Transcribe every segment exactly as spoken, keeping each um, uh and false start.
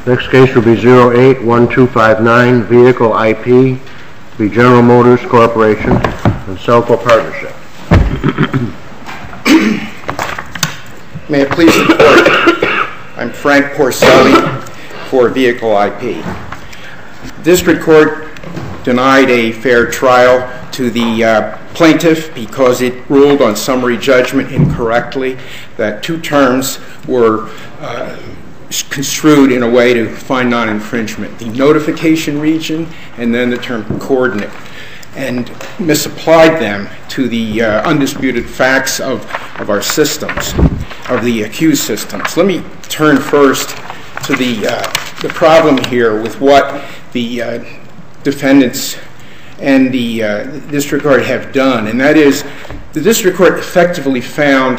Next case will be zero eight one two five nine, Vehicle I P, v. General Motors Corporation and Selco Partnership. May it please the Court, I'm Frank Porcelli for Vehicle I P. The District Court denied a fair trial to the uh, plaintiff because it ruled on summary judgment incorrectly that two terms were uh, construed in a way to find non-infringement, the notification region and then the term coordinate, and misapplied them to the uh, undisputed facts of, of our systems, of the accused systems. Let me turn first to the, uh, the problem here with what the uh, defendants and the uh, District Court have done, and that is the District Court effectively found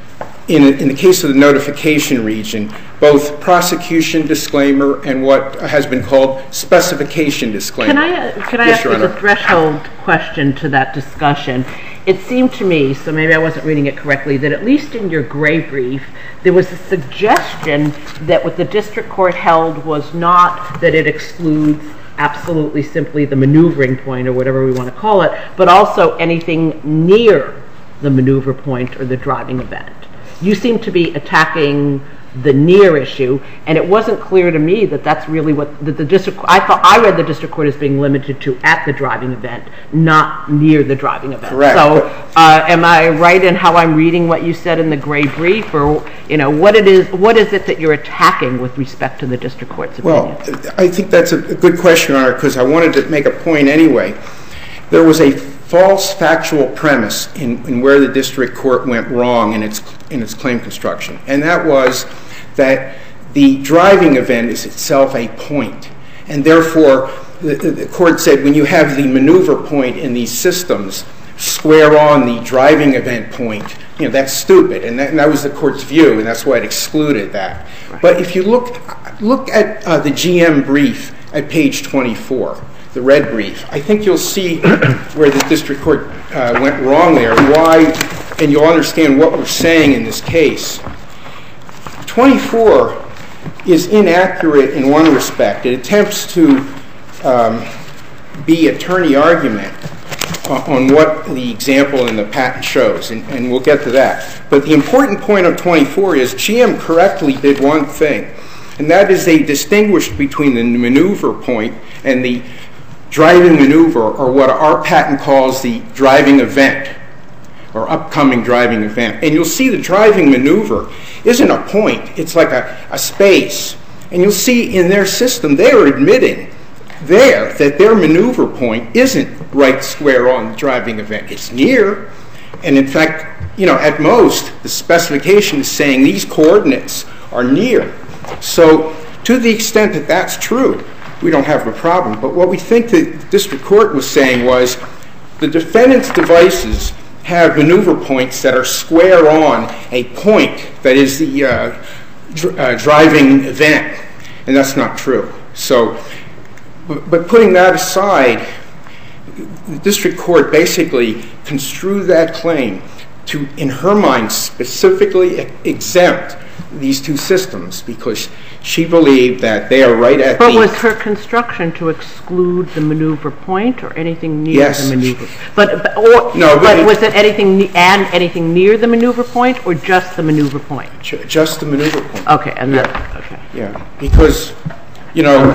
in, in the case of the notification region both prosecution disclaimer and what has been called specification disclaimer. Can I, uh, can I yes, ask you a threshold question to that discussion? It seemed to me, so maybe I wasn't reading it correctly, that at least in your gray brief there was a suggestion that what the District Court held was not that it excludes absolutely simply the maneuvering point or whatever we want to call it, but also anything near the maneuver point or the driving event. You seem to be attacking the near issue, and it wasn't clear to me that that's really what that the district. I thought I read the District Court as being limited to at the driving event, not near the driving event. Correct. So, uh, am I right in how I'm reading what you said in the gray brief, or you know what it is? What is it that you're attacking with respect to the District Court's opinion? Well, I think that's a good question, Your Honor, because I wanted to make a point anyway. There was a false factual premise in, in where the District Court went wrong in its in its claim construction, and that was that the driving event is itself a point, and therefore the, the Court said when you have the maneuver point in these systems square on the driving event point, you know, that's stupid, and that, and that was the Court's view, and that's why it excluded that. Right. But if you look look at uh, the G M brief at page twenty-four, the red brief, I think you'll see where the District Court uh, went wrong there, and why, and you'll understand what we're saying in this case. twenty-four is inaccurate in one respect. It attempts to um, be attorney argument on what the example in the patent shows, and, and we'll get to that. But the important point of twenty-four is G M correctly did one thing, and that is they distinguished between the maneuver point and the driving maneuver, or what our patent calls the driving event, or upcoming driving event. And you'll see the driving maneuver isn't a point, it's like a, a space. And you'll see in their system, they are admitting there that their maneuver point isn't right square on the driving event. It's near, and in fact, you know, at most, the specification is saying these coordinates are near. So to the extent that that's true, we don't have a problem. But what we think the District Court was saying was the defendant's devices have maneuver points that are square on a point that is the uh, dr- uh, driving event, and that's not true. So, but, but putting that aside, the District Court basically construed that claim to, in her mind, specifically exempt these two systems because she believed that they are right at but the... But was her construction to exclude the maneuver point or anything near yes. the maneuver? But, but, or, no, but, but it, was it anything ne- and anything near the maneuver point or just the maneuver point? Just the maneuver point. Okay, and yeah. that, okay. Yeah, because, you know,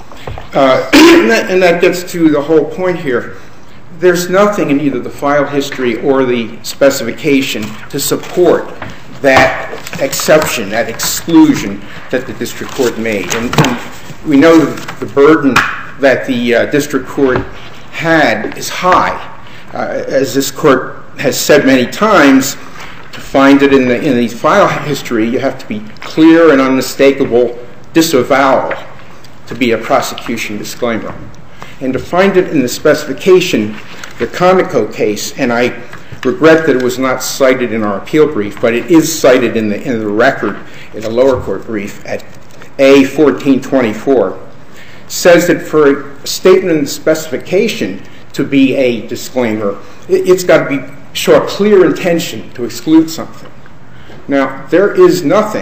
uh, and, that, and that gets to the whole point here. There's nothing in either the file history or the specification to support that exception, that exclusion that the District Court made. And, and we know that the burden that the uh, District Court had is high. Uh, as this Court has said many times, to find it in the, in the file history, you have to be clear and unmistakable disavowal to be a prosecution disclaimer. And to find it in the specification, the Conoco case, and I regret that it was not cited in our appeal brief, but it is cited in the in the record in a lower court brief at A fourteen twenty-four, says that for a statement in the specification to be a disclaimer, it, it's got to be show a clear intention to exclude something. Now, there is nothing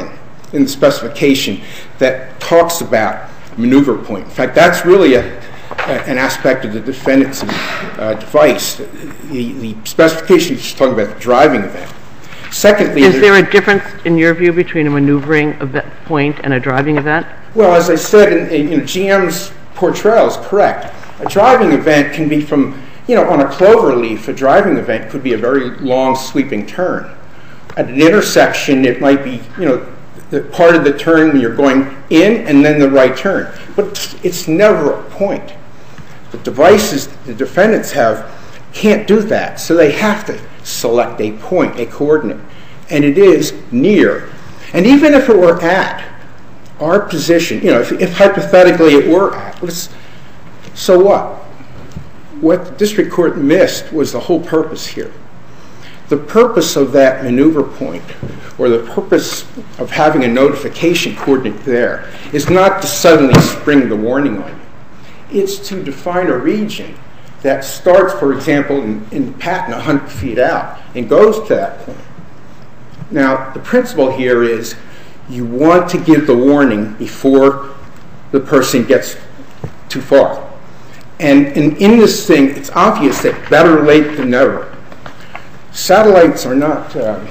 in the specification that talks about maneuver point. In fact, that's really a, a, an aspect of the defendant's uh, device. The, the specification is talking about the driving event. Secondly, is there a difference in your view between a maneuvering event point and a driving event? Well, as I said, in, in, you know, G M's portrayal is correct. A driving event can be from, you know, on a clover leaf, a driving event could be a very long sweeping turn. At an intersection, it might be, you know, the part of the turn when you're going in and then the right turn. But it's, it's never a point. The devices the defendants have can't do that, so they have to select a point, a coordinate, and it is near. And even if it were at our position, you know, if, if hypothetically it were at, let's, so what? What the district court missed was the whole purpose here. The purpose of that maneuver point, or the purpose of having a notification coordinate there, is not to suddenly spring the warning on you. It's to define a region that starts, for example, in, in Patton one hundred feet out and goes to that point. Now, the principle here is you want to give the warning before the person gets too far. And, and in this thing, it's obvious that better late than never. Satellites are not, uh,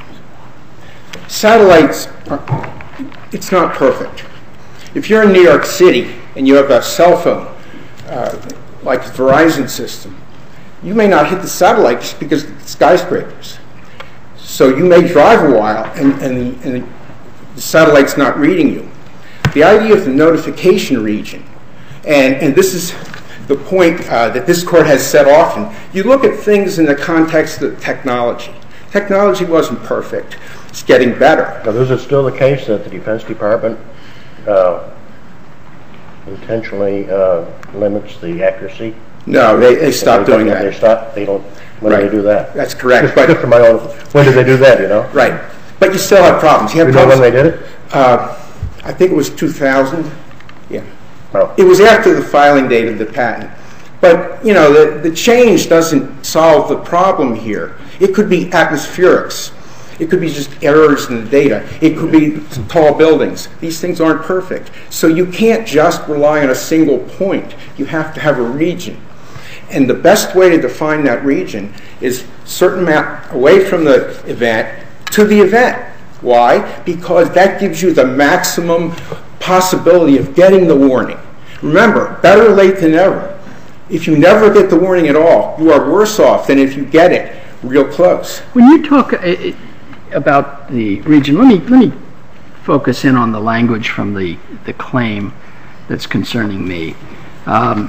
satellites, are, it's not perfect. If you're in New York City and you have a cell phone, uh, like the Verizon system, you may not hit the satellite just because of the skyscrapers. So you may drive a while and, and, the, and the satellite's not reading you. The idea of the notification region, and, and this is the point uh, that this court has said often, you look at things in the context of technology. Technology wasn't perfect. It's getting better. Now, is it still the case that the Defense Department uh, intentionally uh, limits the accuracy? No, they, they stopped doing that. They stop. They don't. When right. do they do that? That's correct. Just, but just for my own. When did they do that? You know. Right. But you still have problems. You have you problems. know when they did it? Uh, I think it was two thousand. Yeah. Oh. It was after the filing date of the patent. But you know, the the change doesn't solve the problem here. It could be atmospherics. It could be just errors in the data. It could be tall buildings. These things aren't perfect. So you can't just rely on a single point. You have to have a region. And the best way to define that region is a certain amount away from the event to the event. Why? Because that gives you the maximum possibility of getting the warning. Remember, better late than never. If you never get the warning at all, you are worse off than if you get it real close. When you talk uh, about the region, let me let me focus in on the language from the, the claim that's concerning me. Um,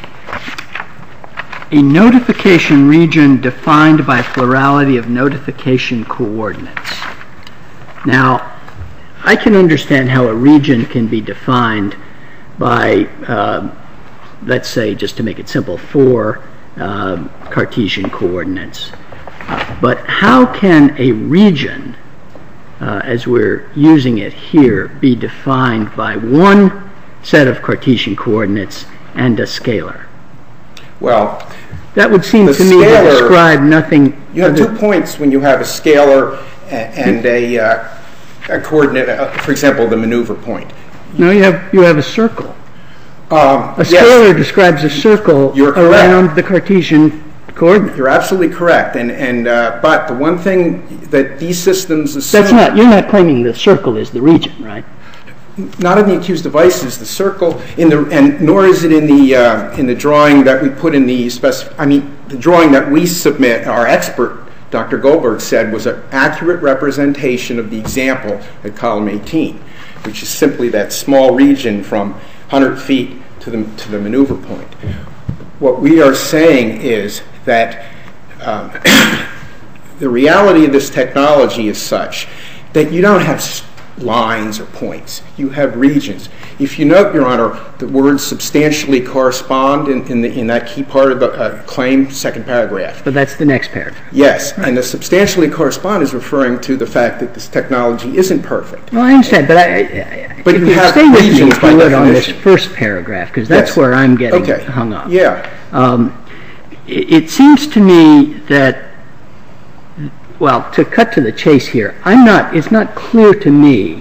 a notification region defined by plurality of notification coordinates. Now, I can understand how a region can be defined by, uh, let's say, just to make it simple, four uh, Cartesian coordinates. But how can a region, uh, as we're using it here, be defined by one set of Cartesian coordinates and a scalar? Well, that would seem to me scalar, to describe nothing. You have two points when you have a scalar and a, uh, a coordinate, uh, for example, the maneuver point. No, you have, you have a circle. Um, a scalar yes, describes a circle you're around correct. the Cartesian coordinate. You're absolutely correct. And, and, uh, but the one thing that these systems assume... That's not, you're not claiming the circle is the region, right? Not in the accused devices. The circle, in the, and nor is it in the, uh, in the drawing that we put in the specific... I mean, the drawing that we submit, our expert, Doctor Goldberg, said was an accurate representation of the example at column eighteen, which is simply that small region from one hundred feet to the, to the maneuver point. What we are saying is that um, the reality of this technology is such that you don't have lines or points. You have regions. If you note, Your Honor, the words substantially correspond in, in, the, in that key part of the uh, claim, second paragraph. But that's the next paragraph. Yes, right. And the substantially correspond is referring to the fact that this technology isn't perfect. Well, I understand, but I, I, but if you you have stay with me, regions if by you would, on this definition. first paragraph, because that's Yes. where I'm getting Okay. hung up. Yeah. Um, it, it seems to me that, well, to cut to the chase here, I'm not. It's not clear to me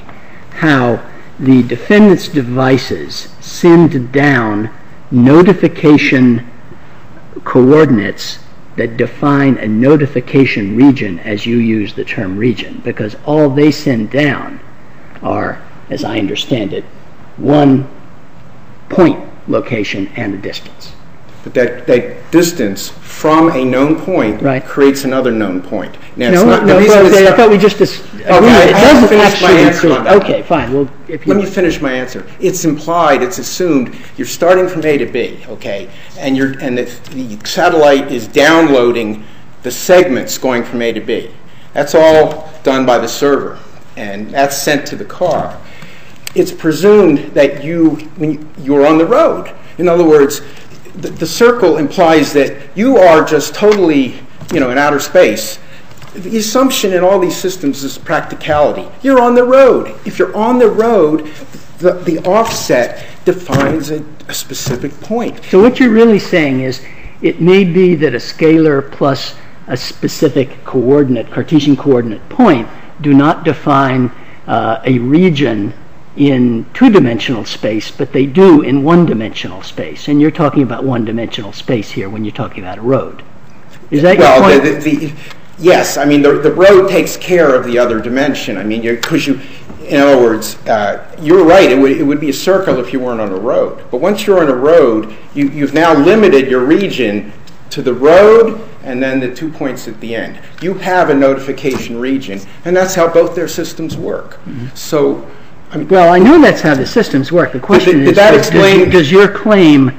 how the defendant's devices send down notification coordinates that define a notification region as you use the term region, because all they send down are, as I understand it, one point location and a distance. But that, that distance from a known point right. creates another known point. Now, no, it's not, no, the reason well, it's I not, thought we just dis- okay, agreed. I, It I haven't doesn't finished my actually answer include- on that. Okay, fine. Well, if you Let me finish my answer. It's implied, it's assumed, you're starting from A to B, okay, and you're and the, the satellite is downloading the segments going from A to B. That's all done by the server, and that's sent to the car. It's presumed that you, when you, you're on the road. In other words, the, the circle implies that you are just totally, you know, in outer space. The assumption in all these systems is practicality. You're on the road. If you're on the road, the, the offset defines a, a specific point. So what you're really saying is it may be that a scalar plus a specific coordinate, Cartesian coordinate point, do not define uh, a region in two-dimensional space, but they do in one-dimensional space. And you're talking about one-dimensional space here when you're talking about a road. Is that well, your point? The, the, the, yes. I mean, the, the road takes care of the other dimension. I mean, because you, in other words, uh, you're right. It would, it would be a circle if you weren't on a road. But once you're on a road, you, you've now limited your region to the road and then the two points at the end. You have a notification region, and that's how both their systems work. Mm-hmm. So, I mean, well, I know that's how the systems work. The question did, is, did that does, explain, does, does your claim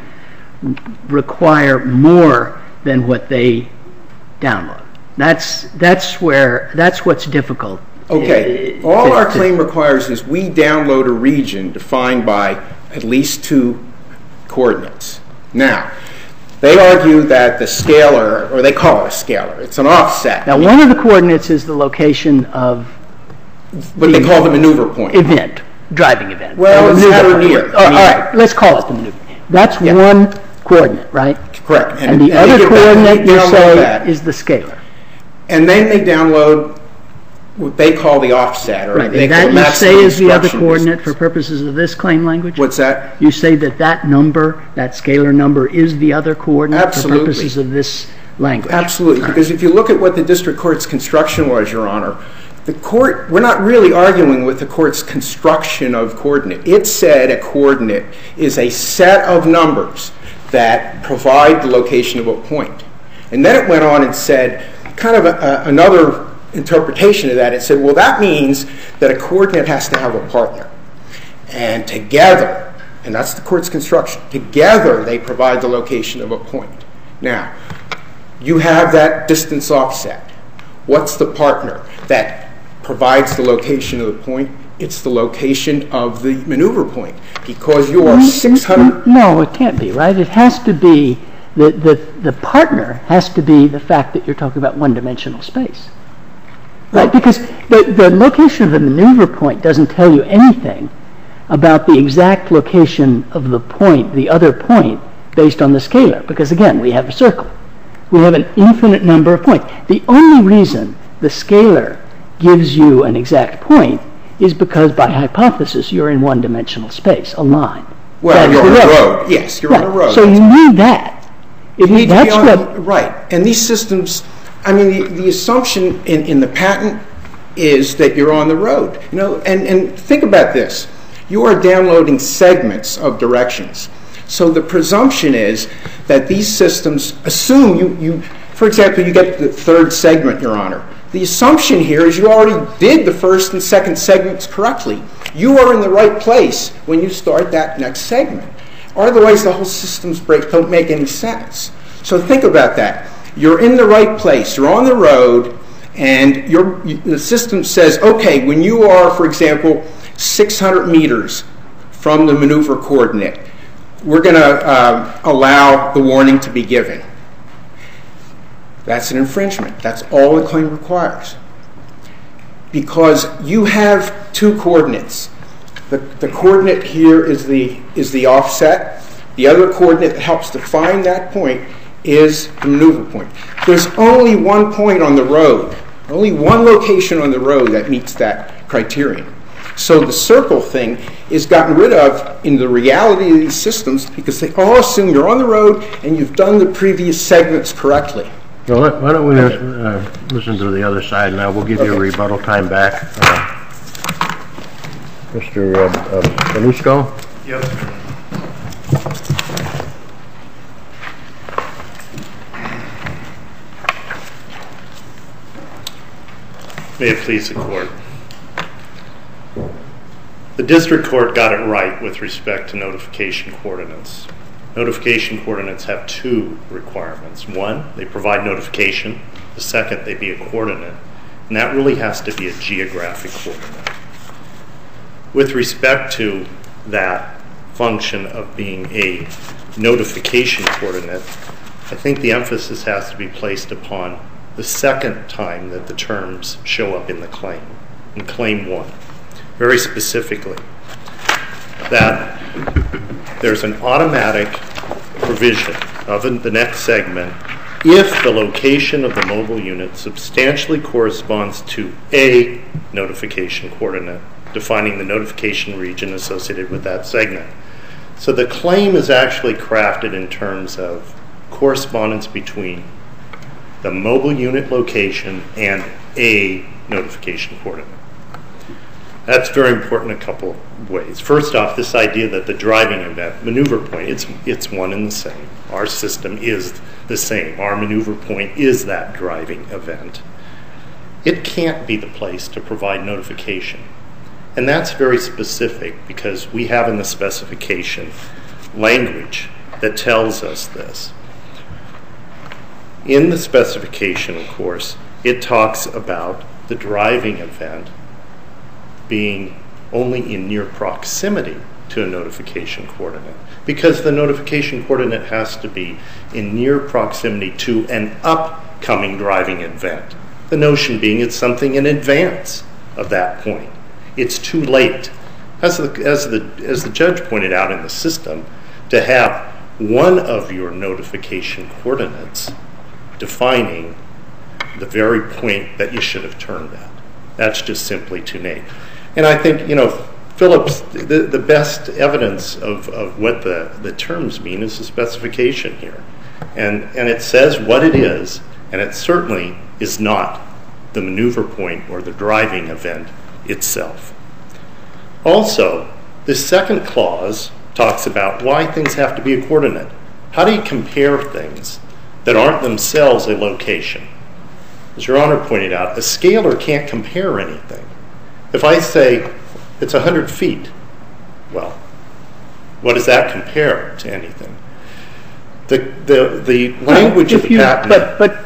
require more than what they download? That's that's where that's what's difficult. Okay. Uh, All to, our to, claim requires is we download a region defined by at least two coordinates. Now, they argue that the scalar, or they call it a scalar, it's an offset. Now, one of the coordinates is the location of what the they call the maneuver point. Event, driving event. Well, it's at or near. Oh, all right, let's call it the maneuver. That's yeah. one coordinate, right? Correct. And, and the and other coordinate you say that. is the scalar. And then they download what they call the offset, or right. they and call that you say is the other coordinate distance. For purposes of this claim language? What's that? You say that that number, that scalar number, is the other coordinate Absolutely. For purposes of this language? Absolutely, all because right. if you look at what the district court's construction was, Your Honor, the court, we're not really arguing with the court's construction of coordinate. It said a coordinate is a set of numbers that provide the location of a point. And then it went on and said, kind of a, a, another interpretation of that, it said, well, that means that a coordinate has to have a partner. And together, and that's the court's construction, together they provide the location of a point. Now, you have that distance offset. What's the partner that provides the location of the point? It's the location of the maneuver point, because you are six hundred... No, it can't be, right? It has to be, the, the, the partner has to be the fact that you're talking about one-dimensional space. Right? Because the, the location of the maneuver point doesn't tell you anything about the exact location of the point, the other point, based on the scalar. Because again, we have a circle. We have an infinite number of points. The only reason the scalar gives you an exact point is because by hypothesis you're in one-dimensional space, a line. Well, you're on a road. Yes, you're right. on a road. So you need that. You need that's to be on, what, right. And these systems, I mean, the, the assumption in, in the patent is that you're on the road. You know, and, and think about this. You are downloading segments of directions. So the presumption is that these systems assume you, you for example, you get the third segment, Your Honor. The assumption here is you already did the first and second segments correctly. You are in the right place when you start that next segment. Otherwise, the whole system's break don't make any sense. So think about that. You're in the right place. You're on the road, and your, the system says, okay, when you are, for example, six hundred meters from the maneuver coordinate, we're going to uh, allow the warning to be given. That's an infringement. That's all the claim requires. Because you have two coordinates. The, the coordinate here is the, is the offset. The other coordinate that helps define that point is the maneuver point. There's only one point on the road, only one location on the road that meets that criterion. So the circle thing is gotten rid of in the reality of these systems because they all assume you're on the road and you've done the previous segments correctly. Well, let- why don't we uh, listen to the other side now? We'll give you a Okay. rebuttal time back. Uh, Mister Uh, uh, Belusco? Yes, sir. May it please the court. The district court got it right with respect to notification coordinates. Notification coordinates have two requirements. One, they provide notification. The second, they be a coordinate. And that really has to be a geographic coordinate. With respect to that function of being a notification coordinate, I think the emphasis has to be placed upon the second time that the terms show up in the claim, in Claim one. Very specifically, that there's an automatic provision of the next segment if the location of the mobile unit substantially corresponds to a notification coordinate, defining the notification region associated with that segment. So the claim is actually crafted in terms of correspondence between the mobile unit location and a notification coordinate. That's very important in a couple of ways. First off, this idea that the driving event, maneuver point, it's, it's one and the same. Our system is the same. Our maneuver point is that driving event. It can't be the place to provide notification. And that's very specific because we have in the specification language that tells us this. In the specification, of course, it talks about the driving event being only in near proximity to a notification coordinate, because the notification coordinate has to be in near proximity to an upcoming driving event. The notion being it's something in advance of that point. It's too late. As the, as the, as the judge pointed out in the system, to have one of your notification coordinates defining the very point that you should have turned at. That's just simply too late. And I think, you know, Phillips, the, the best evidence of, of what the, the terms mean is the specification here. And, and it says what it is, and it certainly is not the maneuver point or the driving event itself. Also, this second clause talks about why things have to be a coordinate. How do you compare things that aren't themselves a location? As Your Honor pointed out, a scalar can't compare anything. If I say it's one hundred feet, well, what does that compare to anything? The, the, the language of the patent... But, but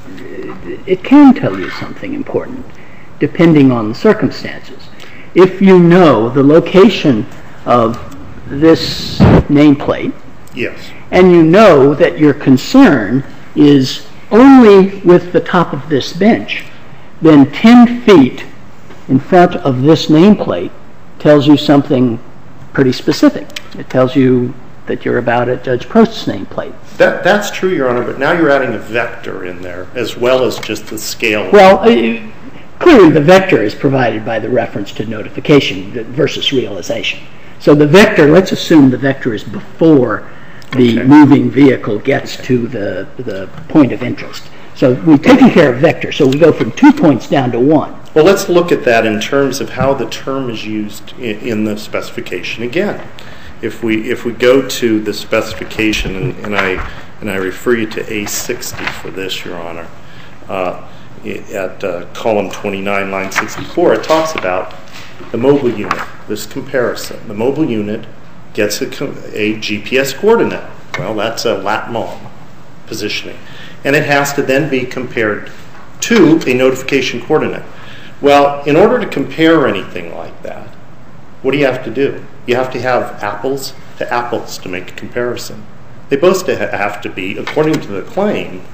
it can tell you something important, depending on the circumstances. If you know the location of this nameplate, Yes. and you know that your concern is only with the top of this bench, then ten feet in front of this nameplate tells you something pretty specific. It tells you that you're about at Judge Prost's nameplate. That, that's true, Your Honor, but now you're adding a vector in there as well as just the scale. Well, uh, clearly the vector is provided by the reference to notification versus realization. So the vector, let's assume the vector is before the Okay. moving vehicle gets Okay. to the, the point of interest. So we've taken care of vector, so we go from two points down to one. Well, let's look at that in terms of how the term is used in, in the specification again. If we if we go to the specification, and, and I and I refer you to A sixty for this, Your Honor, uh, at uh, column twenty-nine, line sixty-four, it talks about the mobile unit. This comparison: the mobile unit gets a, a G P S coordinate. Well, that's a lat long positioning, and it has to then be compared to a notification coordinate. Well, in order to compare anything like that, what do you have to do? You have to have apples to apples to make a comparison. They both have to be, according to the claim,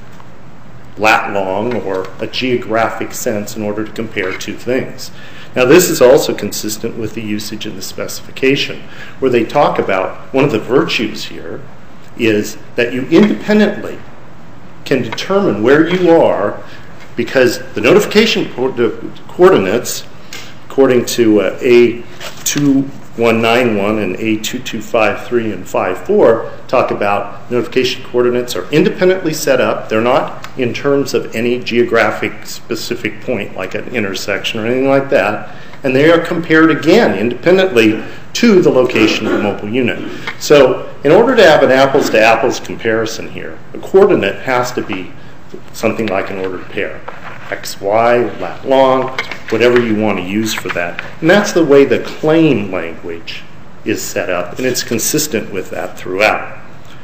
lat long or a geographic sense in order to compare two things. Now, this is also consistent with the usage in the specification, where they talk about one of the virtues here is that you independently can determine where you are, because the notification co- the coordinates according to uh, A two one nine one and A two two five three and five four, talk about notification coordinates are independently set up. They're not in terms of any geographic specific point like an intersection or anything like that. And they are compared again independently to the location of the mobile unit. So in order to have an apples to apples comparison here, a coordinate has to be something like an ordered pair. X, Y, lat long, whatever you want to use for that. And that's the way the claim language is set up, and it's consistent with that throughout.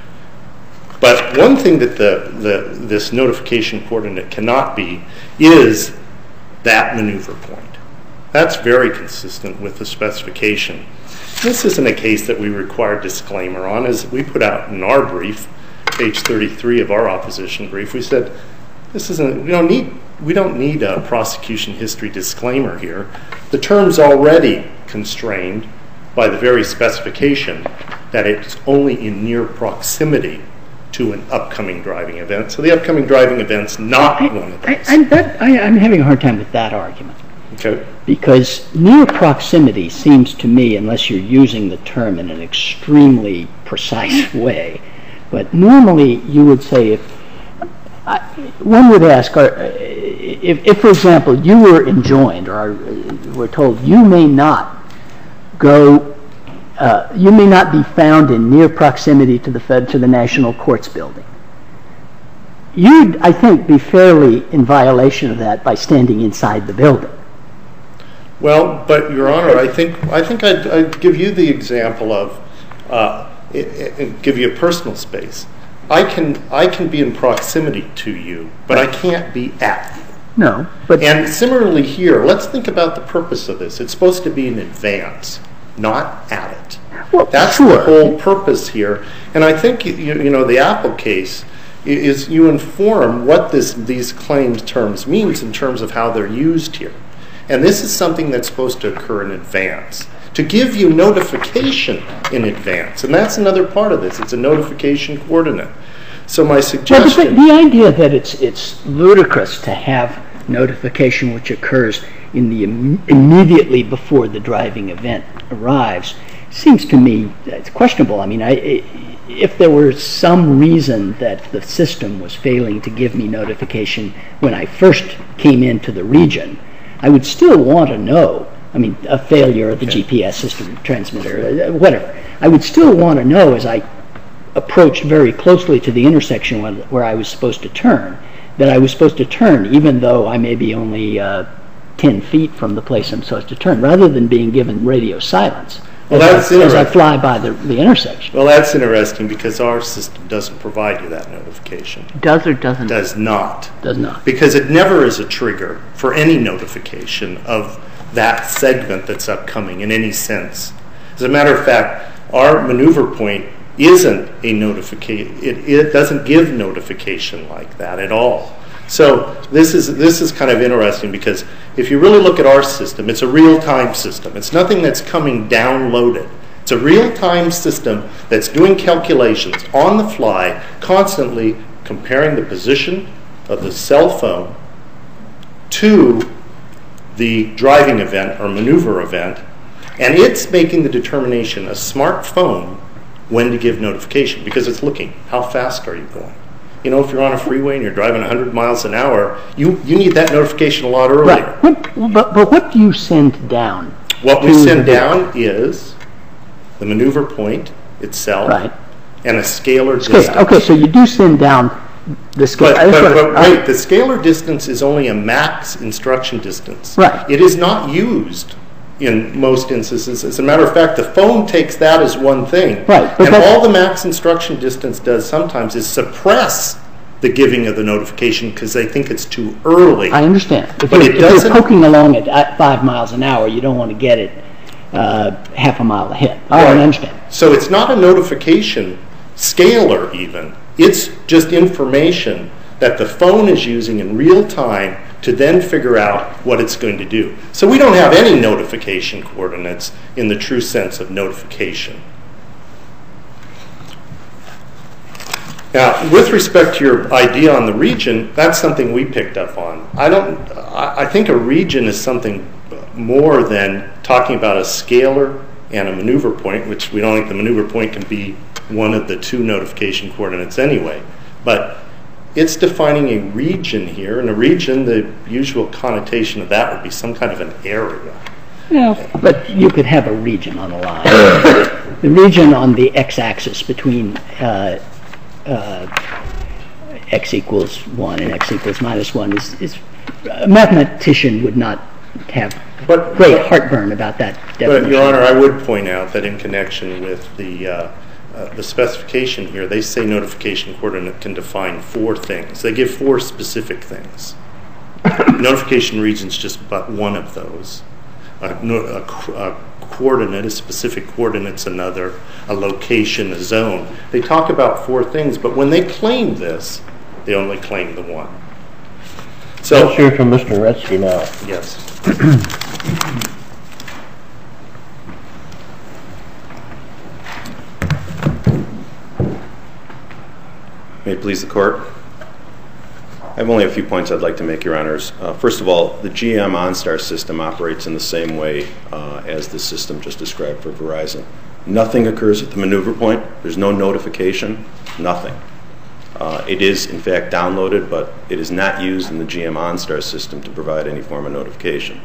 But one thing that the, the this notification coordinate cannot be is that maneuver point. That's very consistent with the specification. This isn't a case that we require disclaimer on. As we put out in our brief, page thirty-three of our opposition brief, we said, this isn't, we don't need, we don't need a prosecution history disclaimer here. The term's already constrained by the very specification that it's only in near proximity to an upcoming driving event. So the upcoming driving event's not I, one of those. I, I, that, I, I'm having a hard time with that argument. Okay. Because near proximity seems to me, unless you're using the term in an extremely precise way, but normally you would say, if I, one would ask, or, if, if, for example, you were enjoined or were told you may not go, uh, you may not be found in near proximity to the Fed, to the National Courts building, you'd, I think, be fairly in violation of that by standing inside the building. Well, but Your Honor, I think I think I'd, I'd give you the example of uh, it, it, give you a personal space. I can I can be in proximity to you, but I can't be at you. No, but and similarly here, let's think about the purpose of this. It's supposed to be in advance, not at it. Well, That's sure. the whole purpose here. And I think you, you know the Apple case is you inform what this these claimed terms means in terms of how they're used here. And this is something that's supposed to occur in advance, to give you notification in advance. And that's another part of this. It's a notification coordinate. So my suggestion... Well, the, the idea that it's, it's ludicrous to have notification which occurs in the im- immediately before the driving event arrives seems to me it's questionable. I mean, I, if there were some reason that the system was failing to give me notification when I first came into the region, I would still want to know, I mean, a failure of the okay. G P S system transmitter, whatever. I would still want to know as I approached very closely to the intersection where I was supposed to turn, that I was supposed to turn even though I may be only uh, ten feet from the place I'm supposed to turn, rather than being given radio silence well, as, that's I, as I fly by the, the intersection. Well, that's interesting because our system doesn't provide you that notification. Does or doesn't? Does not. Does not. Because it never is a trigger for any notification of that segment that's upcoming in any sense. As a matter of fact, our maneuver point isn't a notification. It, it doesn't give notification like that at all. So this is this is kind of interesting because if you really look at our system, it's a real-time system. It's nothing that's coming downloaded. It's a real-time system that's doing calculations on the fly, constantly comparing the position of the cell phone to the driving event or maneuver event, and it's making the determination, a smartphone, when to give notification because it's looking, how fast are you going? You know, if you're on a freeway and you're driving one hundred miles an hour, you, you need that notification a lot earlier. Right. What, but, but what do you send down? What we send down is the maneuver point itself right. and a scalar Scale. distance. Okay, so you do send down the scale. But, but, but wait, the scalar distance is only a max instruction distance. Right. It is not used in most instances. As a matter of fact, the phone takes that as one thing. Right. And all the max instruction distance does sometimes is suppress the giving of the notification because they think it's too early. I understand. If, but you're, it if doesn't, you're poking along at, at five miles an hour, you don't want to get it uh, half a mile ahead. All right, I understand. So it's not a notification scalar even. It's just information that the phone is using in real time to then figure out what it's going to do. So we don't have any notification coordinates in the true sense of notification. Now, with respect to your idea on the region, that's something we picked up on. I don't. I think a region is something more than talking about a scalar and a maneuver point, which we don't think the maneuver point can be one of the two notification coordinates anyway. But it's defining a region here, and a region, the usual connotation of that would be some kind of an area. Yeah, but you could have a region on a line. The region on the x-axis between uh, uh, x equals one and x equals minus one is, is a mathematician would not have but, great but, heartburn about that definition. But, Your Honor, I would point out that in connection with the uh, uh, the specification here, they say notification coordinate can define four things. They give four specific things. Notification region is just but one of those. A, no, a, a coordinate, a specific coordinate's another, a location, a zone. They talk about four things, but when they claim this, they only claim the one. So, let's hear from Mister Retzky now. Yes. May it please the Court. I have only a few points I'd like to make, Your Honors. Uh, first of all, the G M OnStar system operates in the same way uh, as the system just described for Verizon. Nothing occurs at the maneuver point. There's no notification, nothing. Uh, it is, in fact, downloaded, but it is not used in the G M OnStar system to provide any form of notification.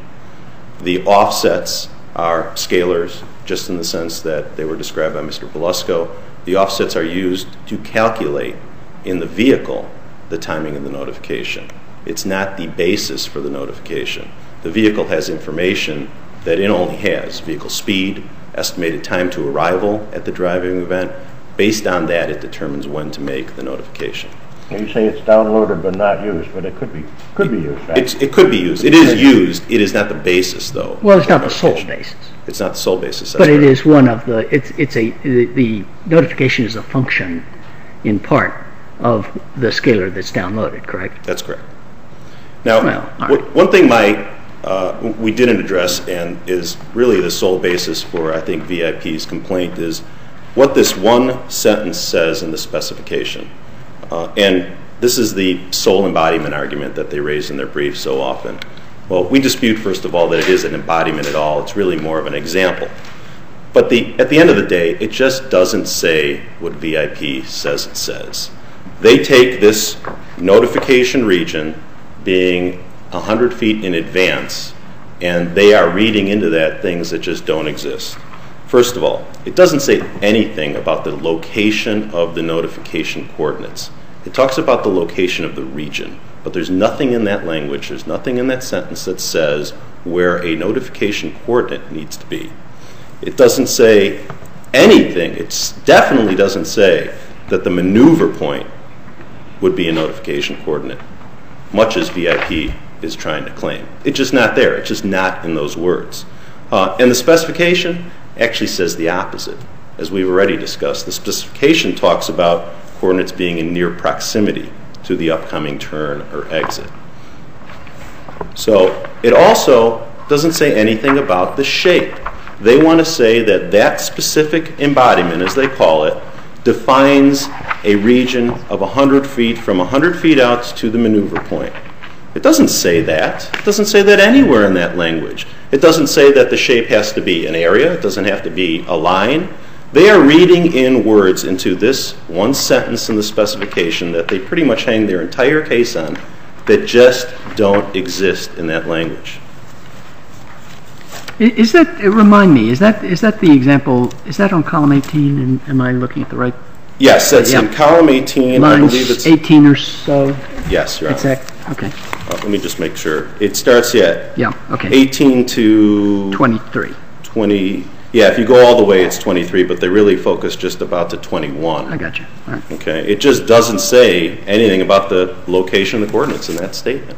The offsets are scalars, just in the sense that they were described by Mister Belusco. The offsets are used to calculate in the vehicle the timing of the notification. It's not the basis for the notification. The vehicle has information that it only has: vehicle speed, estimated time to arrival at the driving event. Based on that, it determines when to make the notification. You say it's downloaded but not used, but it could be could be used, right? It's, it could be used. It is used. It is not the basis, though. Well, it's not the sole basis. It's not the sole basis. But it is one of the. It's it's a the, the notification is a function, in part, of the scalar that's downloaded. Correct? That's correct. Now, well, w- right. one thing my uh, we didn't address, and is really the sole basis for I think V I P's complaint, is what this one sentence says in the specification. Uh, and this is the sole embodiment argument that they raise in their brief so often. Well, we dispute, first of all, that it is an embodiment at all. It's really more of an example. But the, at the end of the day, it just doesn't say what V I P says it says. They take this notification region being one hundred feet in advance, and they are reading into that things that just don't exist. First of all, it doesn't say anything about the location of the notification coordinates. It talks about the location of the region, but there's nothing in that language, there's nothing in that sentence that says where a notification coordinate needs to be. It doesn't say anything. It definitely doesn't say that the maneuver point would be a notification coordinate, much as V I P is trying to claim. It's just not there. It's just not in those words. Uh, and the specification actually says the opposite, as we've already discussed. The specification talks about coordinates being in near proximity to the upcoming turn or exit. So it also doesn't say anything about the shape. They want to say that that specific embodiment, as they call it, defines a region of one hundred feet from one hundred feet out to the maneuver point. It doesn't say that. It doesn't say that anywhere in that language. It doesn't say that the shape has to be an area. It doesn't have to be a line. They are reading in words into this one sentence in the specification that they pretty much hang their entire case on that just don't exist in that language. Is that, remind me, is that is that the example, is that on column eighteen, and am I looking at the right? Yes, that's yeah. in column eighteen. Lines I believe it's eighteen or so? Yes, Your Honor. Exact, okay. Uh, let me just make sure. It starts at yeah, okay. eighteen to twenty-three. twenty. Yeah, if you go all the way, it's twenty-three, but they really focus just about to twenty-one. I got you. All right. Okay, it just doesn't say anything about the location of the coordinates in that statement.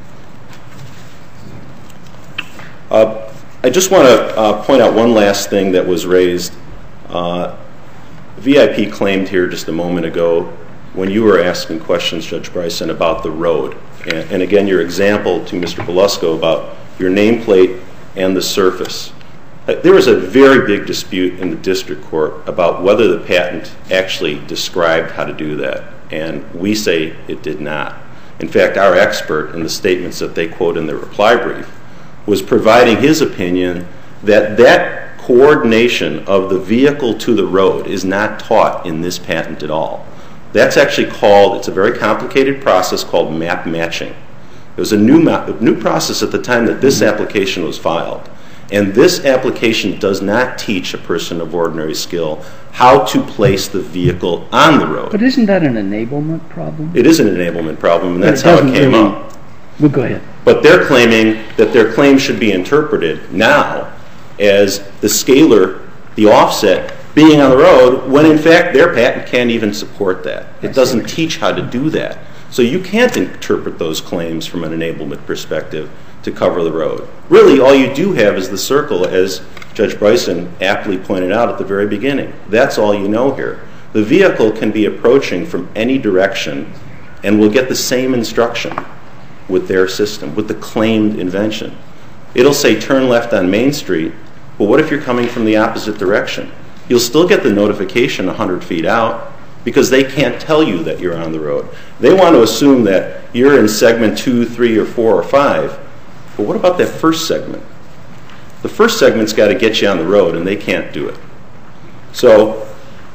Uh, I just want to uh, point out one last thing that was raised. Uh, V I P claimed here just a moment ago when you were asking questions, Judge Bryson, about the road. And, and again, your example to Mister Belusco about your nameplate and the surface. Uh, there was a very big dispute in the district court about whether the patent actually described how to do that. And we say it did not. In fact, our expert in the statements that they quote in their reply brief was providing his opinion that that coordination of the vehicle to the road is not taught in this patent at all. That's actually called, it's a very complicated process called map matching. It was a new, map, new process at the time that this application was filed. And this application does not teach a person of ordinary skill how to place the vehicle on the road. But isn't that an enablement problem? It is an enablement problem, and that's how it came really, up. Well, go ahead. But they're claiming that their claim should be interpreted now as the scalar, the offset, being on the road, when in fact their patent can't even support that. It doesn't teach how to do that. So you can't interpret those claims from an enablement perspective to cover the road. Really, all you do have is the circle, as Judge Bryson aptly pointed out at the very beginning. That's all you know here. The vehicle can be approaching from any direction and will get the same instruction with their system, with the claimed invention. It'll say turn left on Main Street, but what if you're coming from the opposite direction? You'll still get the notification one hundred feet out because they can't tell you that you're on the road. They want to assume that you're in segment two, three, or four, or five, but what about that first segment? The first segment's got to get you on the road, and they can't do it. So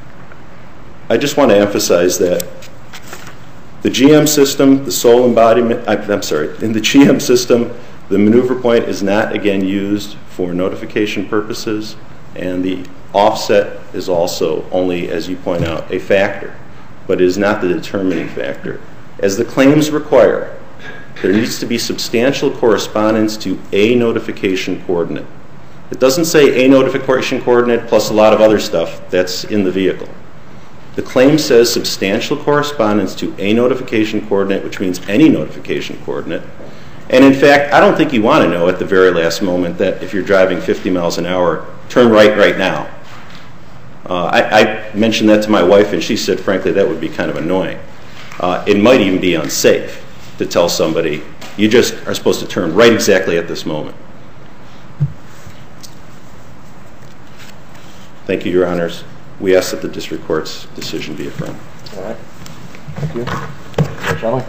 I just want to emphasize that the G M system, the sole embodiment, I'm sorry, in the G M system, the maneuver point is not, again, used for notification purposes, and the offset is also only, as you point out, a factor, but it is not the determining factor. As the claims require, there needs to be substantial correspondence to a notification coordinate. It doesn't say a notification coordinate plus a lot of other stuff that's in the vehicle. The claim says substantial correspondence to a notification coordinate, which means any notification coordinate. And in fact, I don't think you want to know at the very last moment that if you're driving fifty miles an hour, turn right right now. Uh, I, I mentioned that to my wife, and she said, frankly, that would be kind of annoying. Uh, it might even be unsafe to tell somebody, you just are supposed to turn right exactly at this moment. Thank you, Your Honors. We ask that the district court's decision be affirmed. All right. Thank you. Judge Shelley?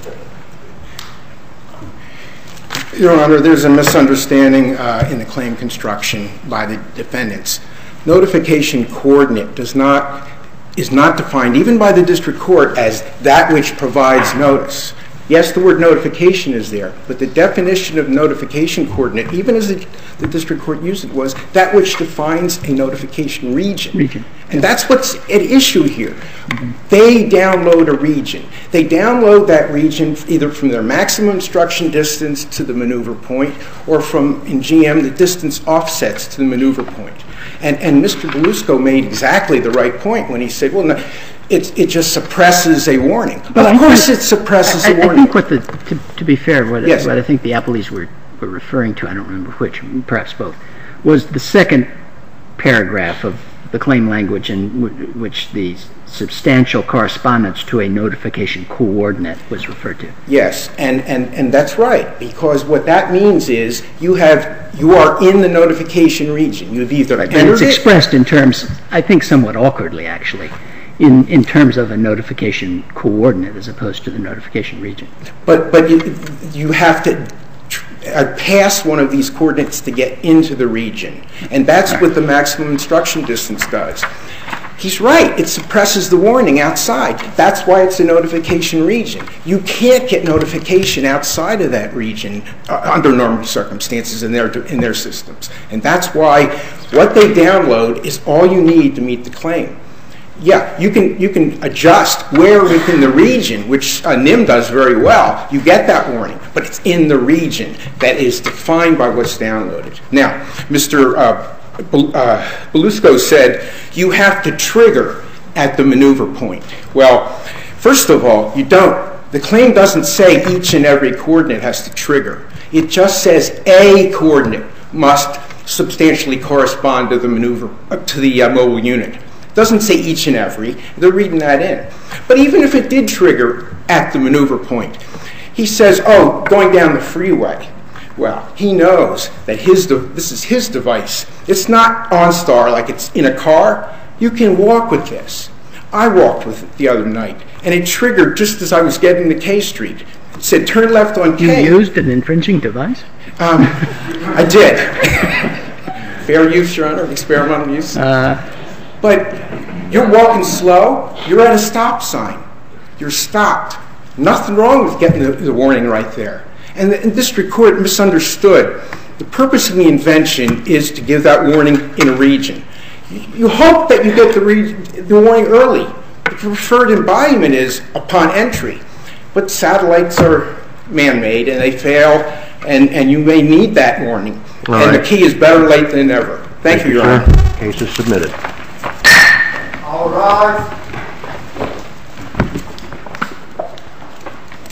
Your Honor, there's a misunderstanding uh, in the claim construction by the defendants. Notification coordinate does not, is not defined, even by the district court, as that which provides notice. Yes, the word notification is there, but the definition of notification coordinate, even as the, the district court used it, was that which defines a notification region. Region. And that's what's at issue here. Mm-hmm. They download a region. They download that region either from their maximum instruction distance to the maneuver point, or from, in G M, the distance offsets to the maneuver point. And, and Mister Belusco made exactly the right point when he said, well, no, It, it just suppresses a warning. But of course it suppresses I, a warning. I think what the, to, to be fair, what, yes. what I think the appellees were, were referring to, I don't remember which, perhaps both, was the second paragraph of the claim language in w- which the substantial correspondence to a notification coordinate was referred to. Yes, and, and, and that's right, because what that means is you have you are in the notification region. You've either Right, entered it's it, expressed in terms, I think somewhat awkwardly actually, in, in terms of a notification coordinate as opposed to the notification region. but but you, you have to tr- uh, pass one of these coordinates to get into the region, and that's what the maximum instruction distance does. He's right. It suppresses the warning outside. That's why it's a notification region. You can't get notification outside of that region uh, under normal circumstances in their in their systems, and that's why what they download is all you need to meet the claim. Yeah, you can you can adjust where within the region, which uh, N I M does very well. You get that warning, but it's in the region that is defined by what's downloaded. Now, Mister Uh, Uh, Belusco said you have to trigger at the maneuver point. Well, first of all, you don't. The claim doesn't say each and every coordinate has to trigger. It just says a coordinate must substantially correspond to the maneuver uh, to the uh, mobile unit. It doesn't say each and every. They're reading that in. But even if it did trigger at the maneuver point, he says, "Oh, going down the freeway." Well, he knows that his de- this is his device. It's not OnStar like it's in a car. You can walk with this. I walked with it the other night, and it triggered just as I was getting to K Street. It said, turn left on K. You used an infringing device? Um, I did. Fair use, Your Honor, experimental use. Uh, But you're walking slow, you're at a stop sign. You're stopped. Nothing wrong with getting the, the warning right there. And the, the district court misunderstood. The purpose of the invention is to give that warning in a region. You, you hope that you get the, re, the warning early. The preferred embodiment is upon entry. But satellites are man-made and they fail, and, and you may need that warning. All and right. the key is better late than never. Thank, Thank you, Your sir. Honor. Case is submitted. All rise.